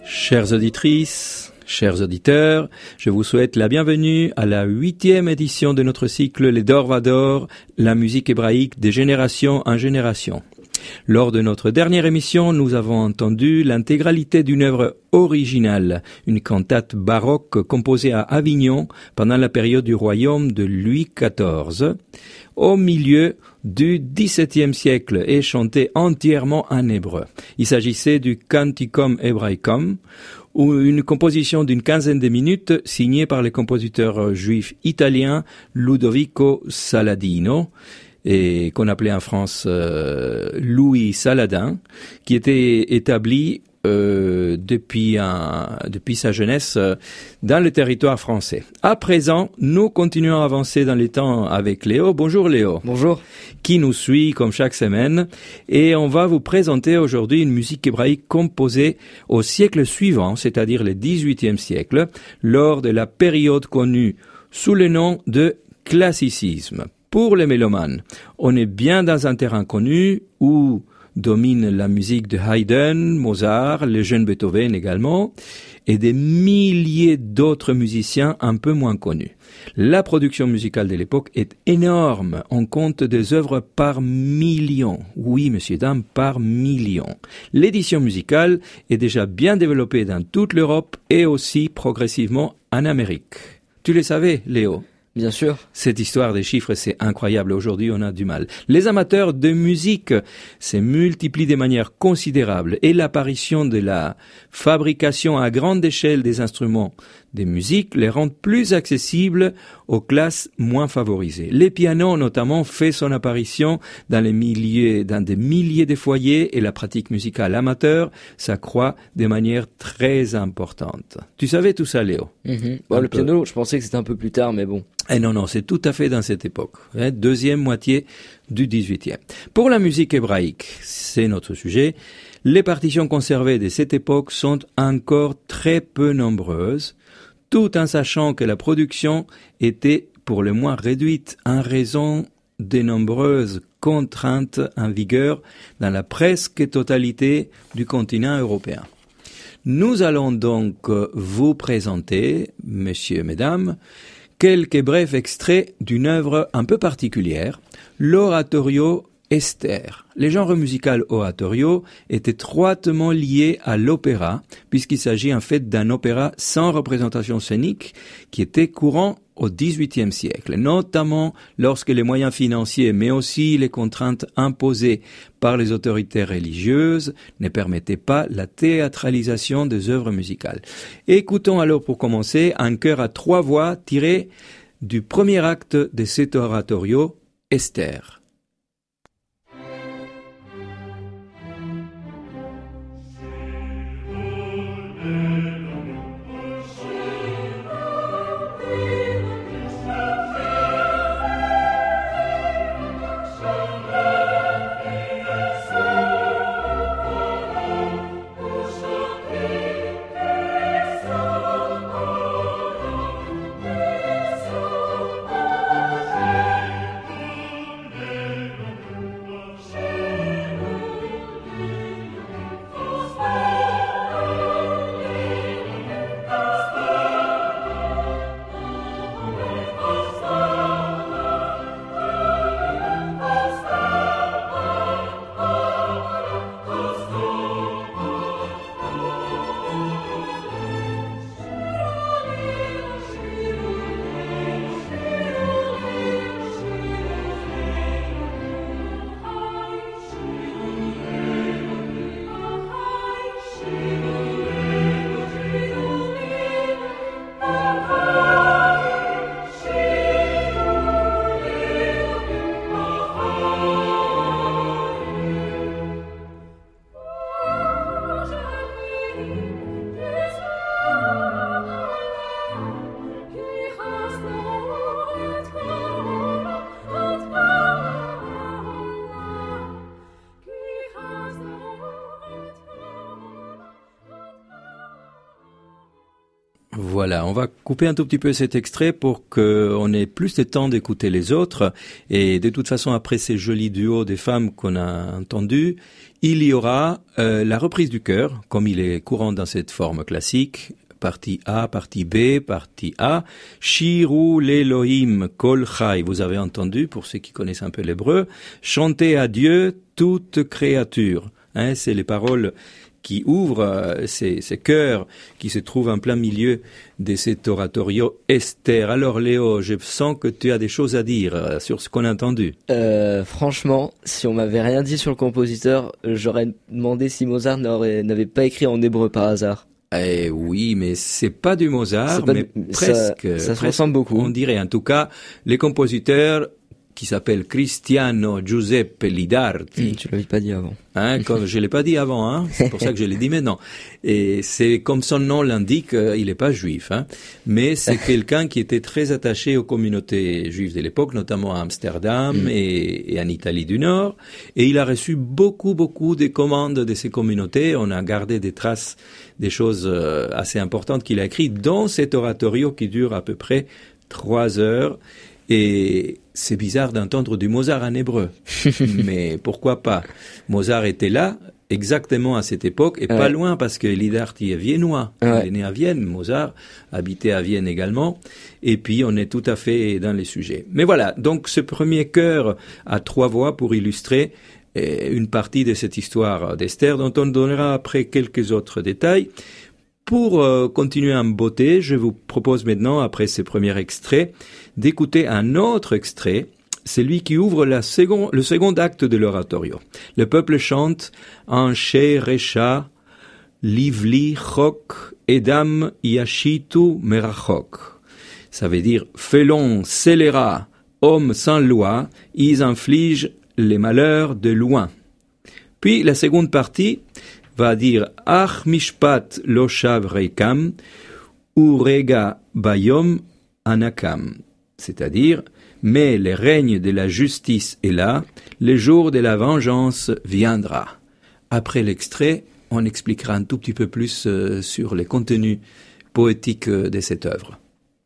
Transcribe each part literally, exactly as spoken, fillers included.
Chères auditrices, chers auditeurs, je vous souhaite la bienvenue à la huitième édition de notre cycle Les Dorvador, la musique hébraïque de génération en génération. Lors de notre dernière émission, nous avons entendu l'intégralité d'une œuvre originale, une cantate baroque composée à Avignon pendant la période du royaume de Louis quatorze, au milieu du dix-septième siècle et chantée entièrement en hébreu. Il s'agissait du Canticum Hebraicum, ou une composition d'une quinzaine de minutes signée par le compositeur juif italien Ludovico Saladino, et qu'on appelait en France euh, Louis Saladin, qui était établi euh, depuis, un, depuis sa jeunesse euh, dans le territoire français. À présent, nous continuons à avancer dans les temps avec Léo. Bonjour Léo. Bonjour. Qui nous suit comme chaque semaine. Et on va vous présenter aujourd'hui une musique hébraïque composée au siècle suivant, c'est-à-dire le dix-huitième siècle, lors de la période connue sous le nom de classicisme. Pour les mélomanes, on est bien dans un terrain connu où domine la musique de Haydn, Mozart, le jeune Beethoven également, et des milliers d'autres musiciens un peu moins connus. La production musicale de l'époque est énorme. On compte des œuvres par millions. Oui, messieurs, dames, par millions. L'édition musicale est déjà bien développée dans toute l'Europe et aussi progressivement en Amérique. Tu le savais, Léo ? Bien sûr. Cette histoire des chiffres, c'est incroyable. Aujourd'hui, on a du mal. Les amateurs de musique se multiplient de manière considérable et l'apparition de la fabrication à grande échelle des instruments de musique les rend plus accessibles aux classes moins favorisées. Les pianos, notamment, fait son apparition dans les milliers, dans des milliers de foyers et la pratique musicale amateur s'accroît de manière très importante. Tu savais tout ça, Léo? Mm-hmm. Bon, le peu. Piano, je pensais que c'était un peu plus tard, mais bon. Eh non, non, c'est tout à fait dans cette époque, hein, deuxième moitié du dix-huitième. Pour la musique hébraïque, c'est notre sujet, les partitions conservées de cette époque sont encore très peu nombreuses, tout en sachant que la production était pour le moins réduite en raison des nombreuses contraintes en vigueur dans la presque totalité du continent européen. Nous allons donc vous présenter, messieurs, mesdames, quelques brefs extraits d'une œuvre un peu particulière, l'oratorio Esther. Le genre musical oratorio est étroitement lié à l'opéra, puisqu'il s'agit en fait d'un opéra sans représentation scénique qui était courant au dix-huitième siècle, notamment lorsque les moyens financiers, mais aussi les contraintes imposées par les autorités religieuses ne permettaient pas la théâtralisation des œuvres musicales. Écoutons alors pour commencer un chœur à trois voix tiré du premier acte de cet oratorio, Esther. Voilà, on va couper un tout petit peu cet extrait pour qu'on ait plus de temps d'écouter les autres. Et de toute façon, après ces jolis duos des femmes qu'on a entendus, il y aura euh, la reprise du chœur, comme il est courant dans cette forme classique. Partie A, partie B, partie A. Shiru l'Elohim kol chai. Vous avez entendu, pour ceux qui connaissent un peu l'hébreu, chantez à Dieu toute créature. Hein, c'est les paroles qui ouvrent euh, ces, ces chœurs qui se trouvent en plein milieu de cet oratorio Esther. Alors Léo, je sens que tu as des choses à dire euh, sur ce qu'on a entendu. Euh, franchement, si on m'avait rien dit sur le compositeur, j'aurais demandé si Mozart n'aurait, n'avait pas écrit en hébreu par hasard. Eh oui, mais c'est pas du Mozart, pas mais du, presque. Ça, ça se presque, ressemble beaucoup. On dirait, en tout cas, les compositeurs qui s'appellent Cristiano Giuseppe Lidarti. Mmh, tu l'avais pas dit avant. Hein, comme je l'ai pas dit avant, hein, c'est pour ça que je l'ai dit maintenant. Et c'est comme son nom l'indique, euh, il est pas juif, hein, mais c'est quelqu'un qui était très attaché aux communautés juives de l'époque, notamment à Amsterdam mmh. et, et en Italie du Nord. Et il a reçu beaucoup, beaucoup de commandes de ces communautés. On a gardé des traces, des choses euh, assez importantes qu'il a écrites, dont cet oratorio qui dure à peu près trois heures. Et c'est bizarre d'entendre du Mozart en hébreu, mais pourquoi pas? Mozart était là, exactement à cette époque, et ouais. pas loin, parce que Lidarti est viennois. Ouais. Il est né à Vienne, Mozart habitait à Vienne également, et puis on est tout à fait dans les sujets. Mais voilà, donc ce premier chœur à trois voix pour illustrer une partie de cette histoire d'Esther, dont on donnera après quelques autres détails. Pour euh, continuer en beauté, je vous propose maintenant, après ce premier extrait, d'écouter un autre extrait, celui qui ouvre la second, le second acte de l'oratorio. Le peuple chante « Anshe Recha, Livli Chok, Edam Yashitu Merachok ». Ça veut dire « Félons, scélérats, hommes sans loi, ils infligent les malheurs de loin ». Puis la seconde partie va dire Ach mishpat lo shav reikam urega bayom anakam, c'est-à-dire mais le règne de la justice est là, le jour de la vengeance viendra. Après l'extrait, on expliquera un tout petit peu plus euh, sur les contenus poétiques de cette œuvre.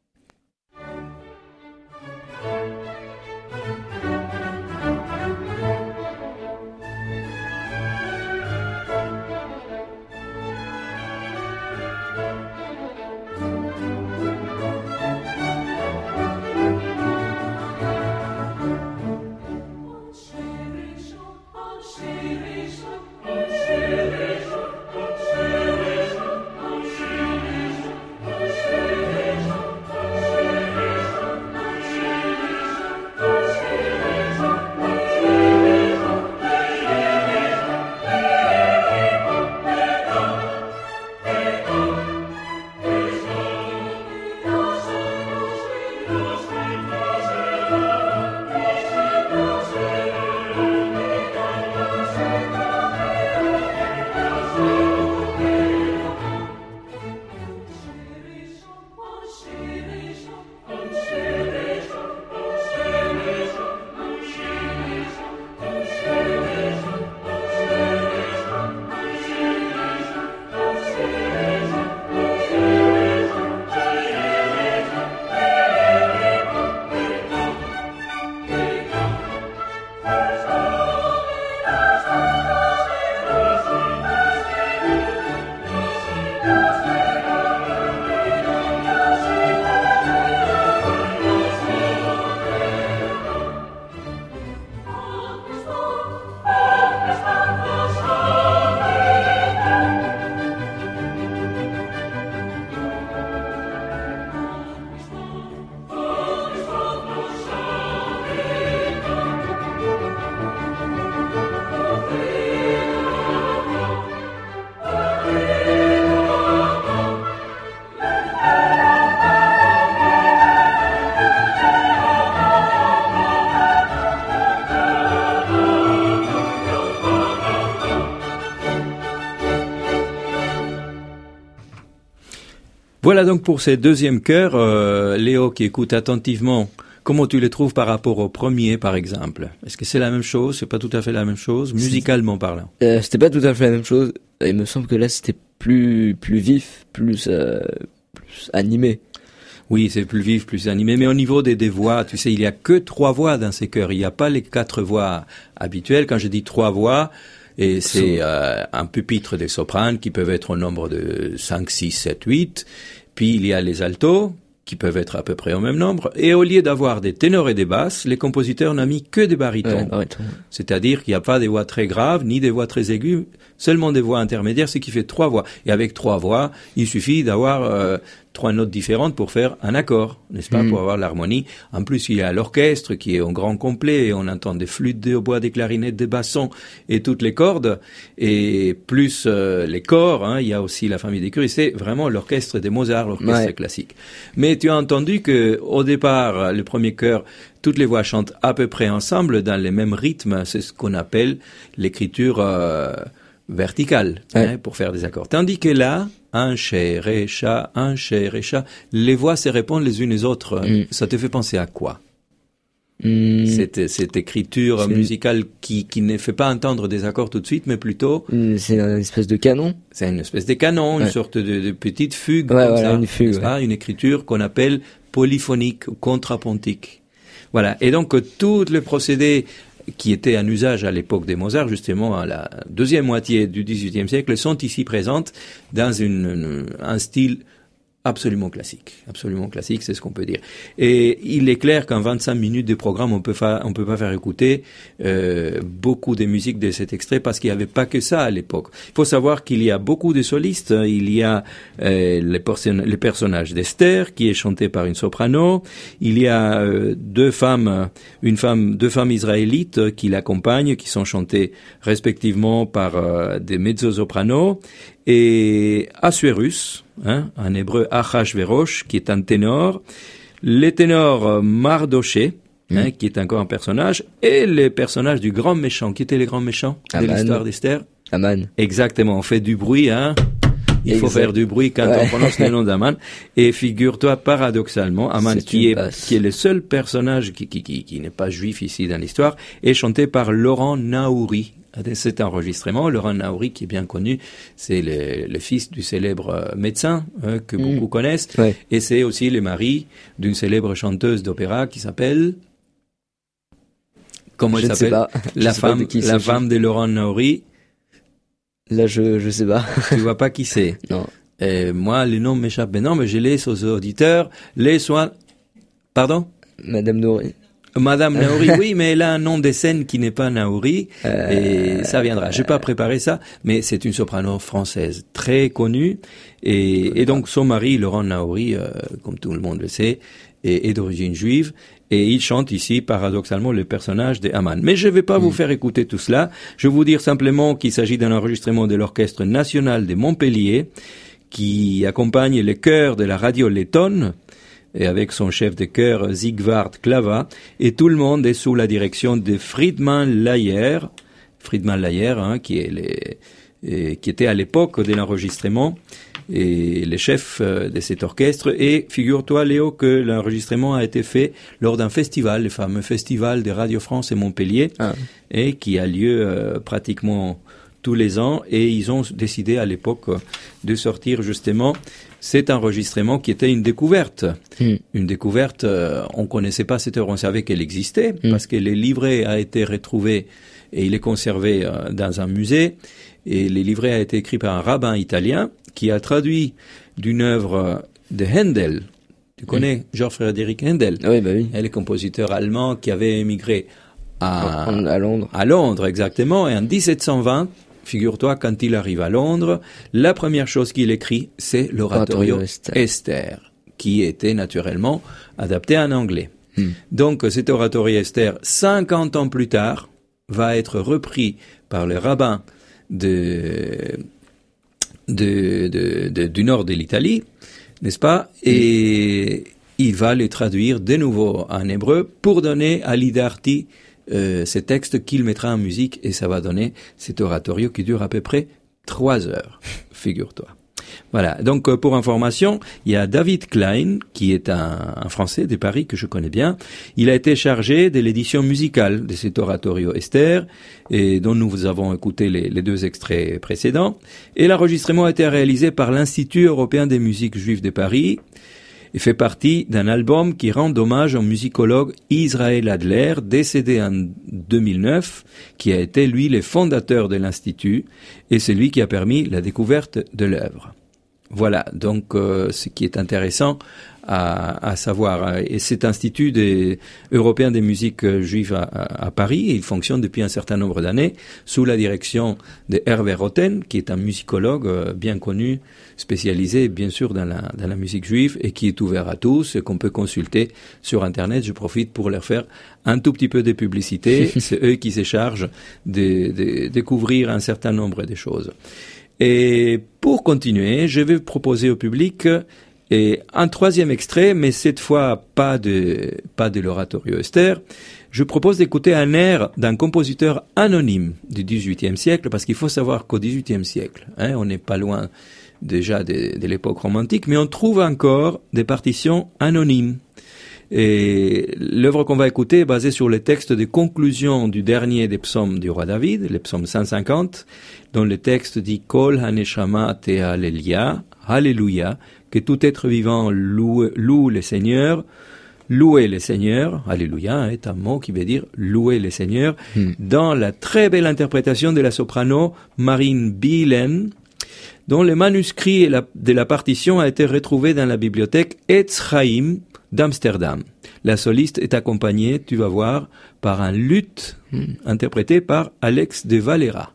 Voilà donc pour ces deuxièmes chœurs, euh, Léo qui écoute attentivement, comment tu les trouves par rapport au premier par exemple? Est-ce que c'est la même chose? C'est pas tout à fait la même chose, musicalement parlant? euh, C'était pas tout à fait la même chose, il me semble que là c'était plus plus vif, plus, euh, plus plus animé. Oui, c'est plus vif, plus animé. Mais au niveau des, des voix, tu sais, il y a que trois voix dans ces chœurs. Il n'y a pas les quatre voix habituelles. Quand je dis trois voix, et c'est euh, un pupitre des sopranes qui peuvent être au nombre de cinq, six, sept, huit. Puis il y a les altos qui peuvent être à peu près au même nombre. Et au lieu d'avoir des ténors et des basses, les compositeurs n'ont mis que des barytons. Ouais, baryton. C'est-à-dire qu'il n'y a pas des voix très graves, ni des voix très aiguës, seulement des voix intermédiaires, ce qui fait trois voix. Et avec trois voix, il suffit d'avoir euh, trois notes différentes pour faire un accord, n'est-ce pas, mmh. pour avoir l'harmonie. En plus, il y a l'orchestre qui est au grand complet, et on entend des flûtes, des hautbois, des clarinettes, des bassons et toutes les cordes, et plus euh, les corps, hein, il y a aussi la famille des curies. C'est vraiment l'orchestre des Mozart, l'orchestre ouais. classique. Mais tu as entendu que au départ, le premier chœur, toutes les voix chantent à peu près ensemble dans les mêmes rythmes. C'est ce qu'on appelle l'écriture euh, verticale, ouais. hein, pour faire des accords. Tandis que là, un ché, ré, cha, un ché, ré, cha, les voix se répondent les unes les autres. Mm. Ça te fait penser à quoi? Mm. Cette, cette écriture c'est musicale qui, qui ne fait pas entendre des accords tout de suite, mais plutôt... C'est une espèce de canon. C'est une espèce de canon, ouais. une sorte de, de petite fugue. Ouais, comme voilà, ça, une fugue. Ouais. Pas une écriture qu'on appelle polyphonique ou contrapontique. Voilà. Et donc, tout le procédé qui était en usage à l'époque des Mozart, justement à la deuxième moitié du dix-huitième siècle, sont ici présentes dans une, une, un style absolument classique. Absolument classique, c'est ce qu'on peut dire. Et il est clair qu'en vingt-cinq minutes de programme, on peut fa- on peut pas faire écouter euh, beaucoup de musique de cet extrait parce qu'il n'y avait pas que ça à l'époque. Il faut savoir qu'il y a beaucoup de solistes. Il y a euh, les, perso- les personnages d'Esther, qui est chanté par une soprano. Il y a euh, deux femmes, une femme, deux femmes israélites qui l'accompagnent, qui sont chantées respectivement par euh, des mezzo-sopranos. Et Assuérus, hein, en hébreu Achashverosh, qui est un ténor, les ténors Mardoché, mmh. hein, qui est encore un personnage, et les personnages du grand méchant. Qui étaient les grands méchants Aman. De l'histoire d'Esther? Aman. Exactement, on fait du bruit, hein. Il exact. Faut faire du bruit quand ouais. on prononce le nom d'Aman. Et figure-toi, paradoxalement, Aman, qui est, qui est le seul personnage qui, qui, qui, qui n'est pas juif ici dans l'histoire, est chanté par Laurent Naouri. Cet enregistrement, Laurent Naouri, qui est bien connu, c'est le, le fils du célèbre médecin hein, que mmh. beaucoup connaissent, ouais. et c'est aussi le mari d'une célèbre chanteuse d'opéra qui s'appelle... Comment je elle s'appelle? La femme, de la femme de Laurent Naouri. Là, je je sais pas. Tu vois pas qui c'est? Non. Et moi, le nom m'échappe. Mais non, mais je laisse aux auditeurs les soins. Pardon? Madame Naouri. Madame Naouri, oui, mais elle a un nom de scène qui n'est pas Naouri, euh... et ça viendra. Je n'ai pas préparé ça, mais c'est une soprano française très connue, et, et donc son mari, Laurent Naouri, euh, comme tout le monde le sait, est, est d'origine juive, et il chante ici, paradoxalement, le personnage de Haman. Mais je ne vais pas mmh. vous faire écouter tout cela, je vais vous dire simplement qu'il s'agit d'un enregistrement de l'Orchestre National de Montpellier, qui accompagne les chœurs de la radio lettonne, et avec son chef de chœur Sigvard Klava, et tout le monde est sous la direction de Friedman Layer, Friedman Layer, hein, qui est les, et, qui était à l'époque de l'enregistrement, et le chef de cet orchestre. Et figure-toi, Léo, que l'enregistrement a été fait lors d'un festival, le fameux festival de Radio France et Montpellier, ah. et qui a lieu euh, pratiquement tous les ans, et ils ont décidé à l'époque de sortir justement cet enregistrement qui était une découverte. Mm. Une découverte, euh, on connaissait pas cette œuvre, on savait qu'elle existait, mm. parce que le livret a été retrouvé et il est conservé euh, dans un musée, et le livret a été écrit par un rabbin italien qui a traduit d'une œuvre de Handel. Tu connais mm. Georges Frédéric Handel? Oui, bah oui. Elle est compositeur allemand qui avait émigré à, à Londres. À Londres, exactement, et en dix-sept cent vingt, figure-toi, quand il arrive à Londres, la première chose qu'il écrit, c'est l'oratorio Esther. Esther, qui était naturellement adapté en anglais. Hmm. Donc, cet oratorio Esther, cinquante ans plus tard, va être repris par le rabbin de, de, de, de, du nord de l'Italie, n'est-ce pas? Et hmm. il va le traduire de nouveau en hébreu pour donner à Lidarti Euh, ces textes qu'il mettra en musique, et ça va donner cet oratorio qui dure à peu près trois heures, figure-toi. Voilà. Donc, pour information, il y a David Klein, qui est un, un Français de Paris que je connais bien. Il a été chargé de l'édition musicale de cet oratorio Esther, et dont nous avons écouté les, les deux extraits précédents. Et l'enregistrement a été réalisé par l'Institut européen des musiques juives de Paris, et fait partie d'un album qui rend hommage au musicologue Israël Adler, décédé en deux mille neuf, qui a été, lui, le fondateur de l'Institut, et c'est lui qui a permis la découverte de l'œuvre. Voilà, donc euh, ce qui est intéressant à, à savoir. Et cet Institut des, européen des musiques juives à, à, à Paris, il fonctionne depuis un certain nombre d'années sous la direction de Hervé Roten, qui est un musicologue bien connu, spécialisé bien sûr dans la, dans la musique juive et qui est ouvert à tous et qu'on peut consulter sur Internet. Je profite pour leur faire un tout petit peu de publicité. C'est eux qui se chargent de, de découvrir un certain nombre de choses. Et pour continuer, je vais proposer au public et un troisième extrait, mais cette fois pas de pas de l'oratorio Esther. Je propose d'écouter un air d'un compositeur anonyme du dix-huitième siècle, parce qu'il faut savoir qu'au dix-huitième siècle, hein, on n'est pas loin déjà de, de l'époque romantique, mais on trouve encore des partitions anonymes. Et l'œuvre qu'on va écouter est basée sur les textes de conclusion du dernier des psaumes du roi David, le psaume cent cinquante, dont le texte dit « Kol haneshama te halelia » Alléluia, que tout être vivant loue, loue le Seigneur. Louer le Seigneur, Alléluia, est un mot qui veut dire louer le Seigneur, hmm. dans la très belle interprétation de la soprano Marine Bielen, dont le manuscrit de la partition a été retrouvé dans la bibliothèque Etz Chaim d'Amsterdam. La soliste est accompagnée, tu vas voir, par un luth hmm. interprété par Alex de Valera.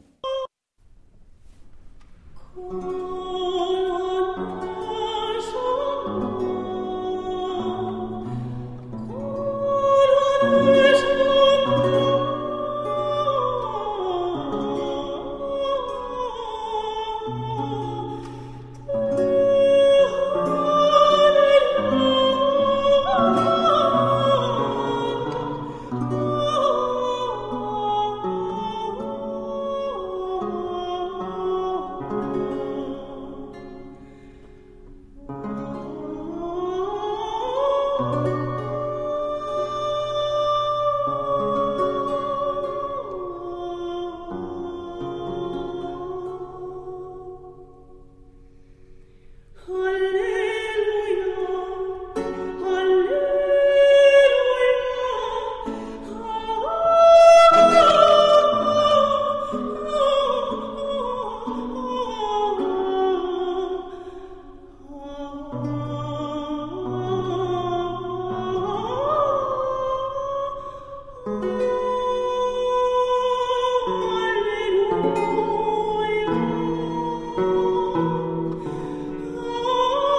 Oh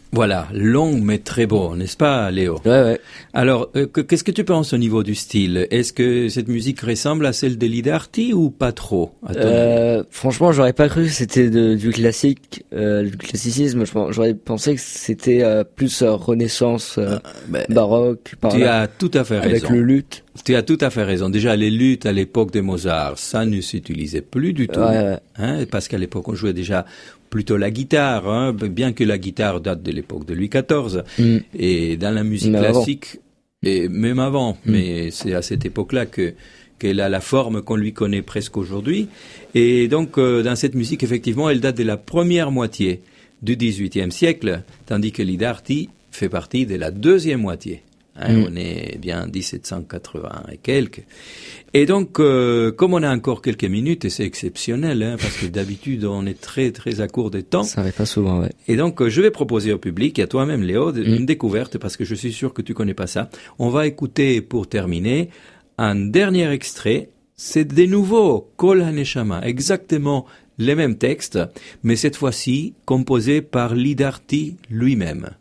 Voilà, long mais très beau, n'est-ce pas, Léo? Ouais, ouais. Alors, euh, que- qu'est-ce que tu penses au niveau du style? Est-ce que cette musique ressemble à celle de Lidarti ou pas trop, à ton avis? Euh, franchement, j'aurais pas cru que c'était de- du classique, euh, du classicisme. Je pense- J'aurais pensé que c'était euh, plus euh, Renaissance, euh, Ben, baroque, par tu là, as tout à fait avec raison. le luth. Tu as tout à fait raison. Déjà, les luths à l'époque de Mozart, ça ne s'utilisait plus du tout. Ouais, ouais. Hein, parce qu'à l'époque, on jouait déjà plutôt la guitare, hein, bien que la guitare date de l'époque de Louis quatorze. Mm. Et dans la musique Même avant. classique, et même avant, Mm. mais c'est à cette époque-là que qu'elle a la forme qu'on lui connaît presque aujourd'hui. Et donc, euh, dans cette musique, effectivement, elle date de la première moitié du dix-huitième siècle, tandis que Lidarti fait partie de la deuxième moitié. Hein, Mm. On est bien dix-sept cent quatre-vingts et quelques. Et donc, euh, comme on a encore quelques minutes, et c'est exceptionnel, hein, parce que d'habitude, on est très, très à court de temps. Ça arrive pas souvent, ouais. Et donc, euh, je vais proposer au public, et à toi-même, Léo, de- Mm. une découverte, parce que je suis sûr que tu connais pas ça. On va écouter, pour terminer, un dernier extrait. C'est de nouveau Kol HaNeshama, exactement les mêmes textes, mais cette fois-ci composé par Lidarti lui-même.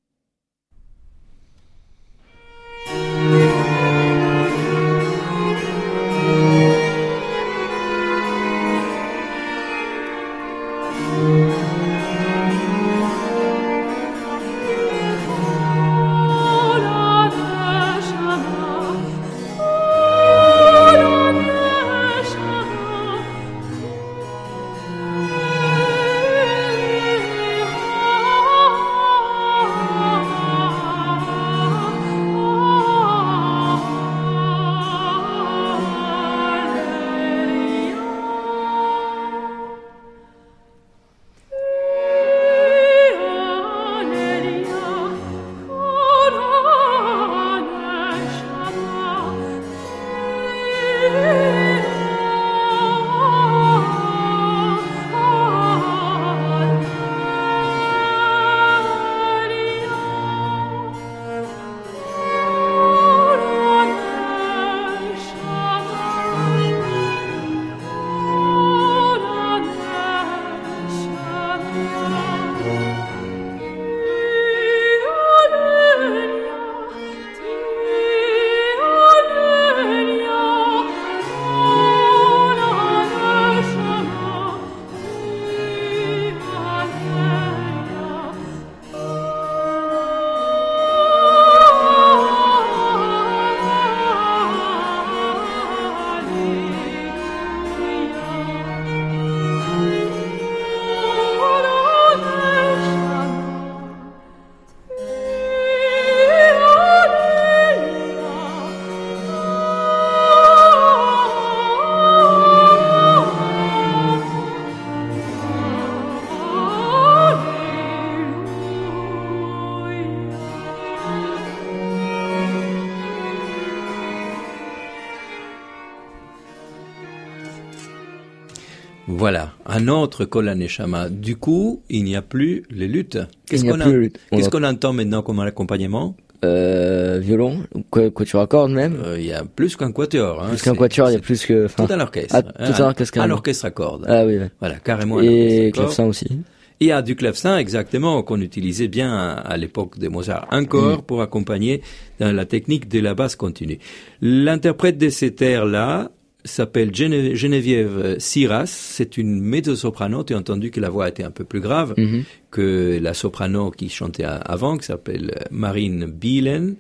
Voilà, un autre Kol HaNeshama. Du coup, il n'y a plus les luttes. Qu'est-ce Il n'y a qu'on plus a- les luttes. On qu'est-ce a- qu'on entend maintenant comme accompagnement? Euh, violon, quoi, quatuor à cordes même. Euh, Il y a plus qu'un quatuor. Hein. Plus qu'un C'est- quatuor, il y a c'est plus que, enfin, tout un orchestre. Ah, hein, tout un orchestre, Un carrément. orchestre à cordes. ah oui, ouais. Voilà, carrément un Et orchestre à cordes. clavecin aussi. Il y a du clavecin, exactement, qu'on utilisait bien à, à l'époque de Mozart, encore Mm. pour accompagner dans la technique de la basse continue. L'interprète de cet air-là s'appelle Gene- Geneviève Siras. C'est une mezzo-soprano. Tu as entendu que la voix était un peu plus grave Mhm. que la soprano qui chantait a- avant, qui s'appelle Marine Bielen.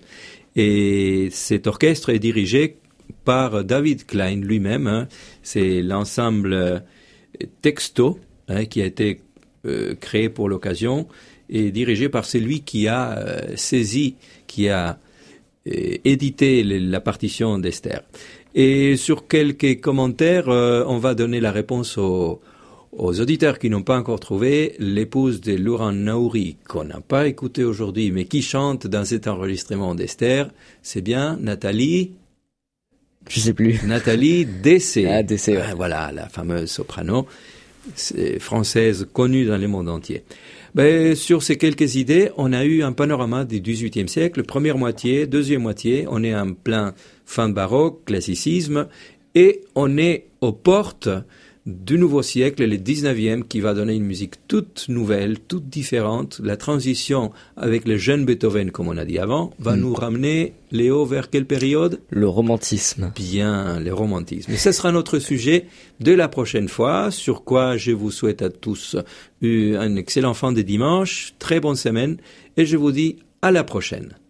Et cet orchestre est dirigé par David Klein lui-même. Hein. C'est l'ensemble euh, Texto, hein, qui a été euh, créé pour l'occasion et dirigé par celui qui a euh, saisi, qui a euh, édité le- la partition d'Esther. Et sur quelques commentaires, euh, on va donner la réponse aux, aux auditeurs qui n'ont pas encore trouvé. L'épouse de Laurent Naouri, qu'on n'a pas écouté aujourd'hui, mais qui chante dans cet enregistrement d'Esther, c'est bien Nathalie... Je sais plus. Nathalie Dessay. Ah, Dessay, ouais. Ah, voilà, la fameuse soprano c'est française connue dans le monde entier. Ben, sur ces quelques idées, on a eu un panorama du dix-huitième siècle, première moitié, deuxième moitié, on est en plein fin baroque, classicisme, et on est aux portes du nouveau siècle, le dix-neuvième, qui va donner une musique toute nouvelle, toute différente. La transition avec le jeune Beethoven, comme on a dit avant, va mm. nous ramener, Léo, vers quelle période? Le romantisme. Bien, le romantisme. Et ce sera notre sujet de la prochaine fois, sur quoi je vous souhaite à tous un excellent fin de dimanche, très bonne semaine, et je vous dis à la prochaine.